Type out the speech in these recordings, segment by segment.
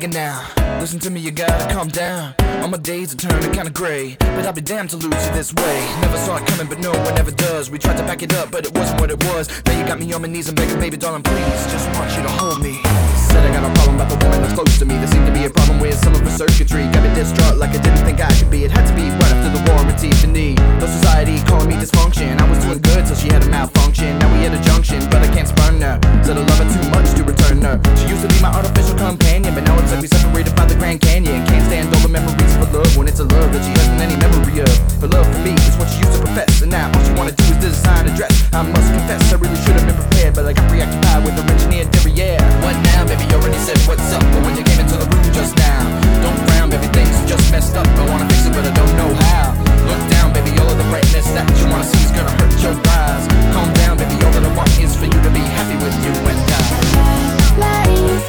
begging now. Listen to me, you gotta calm down. All my days are turning kinda gray, but I'll be damned to lose you this way. Never saw it coming, but no one ever does. We tried to back it up, but it wasn't what it was. Now you got me on my knees and begging, baby darling, please, just want you to hold me. Said I got a problem about the woman that's close to me. There seemed to be a problem with some of her circuitry. Got me distraught like I didn't think I could be. It had to be right after the warranty for need. No society calling me dysfunction. I was doing good till she had a malfunction. Now we at a junction, but I can't spurn her. Said I love her too much to return her. She used to be my artificial companion, but now it's like we separated by the Grand Canyon. Can't stand all the memories of love when it's a love that she hasn't any memory of. Her love for me is what she used to profess, and now all she wanna do is design a dress. I must confess, I really should have been prepared, but I got preoccupied with her engineered derriere. What now, baby? You already said what's up, but when you came into the room just now, don't frown, baby, things just messed up. I wanna fix it, but I don't know how. Look down, baby, all of the brightness that you wanna see is gonna hurt your eyes. Calm down, baby, all that I want is for you to be happy with you and I.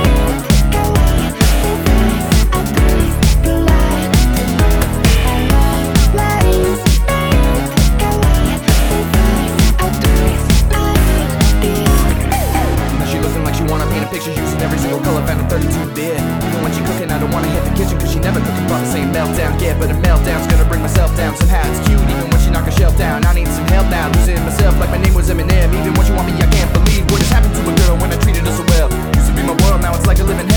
Pictures using every single color found in 32 bit. Even when she cooking, I don't wanna hit the kitchen, cause she never cooking about the same meltdown. Yeah, but a meltdown's gonna bring myself down. Somehow it's cute, even when she knock a shelf down. I need some help now, losing myself like my name was Eminem. Even when she want me, I can't believe what has happened to a girl when I treated her so well. Used to be my world, now it's like a living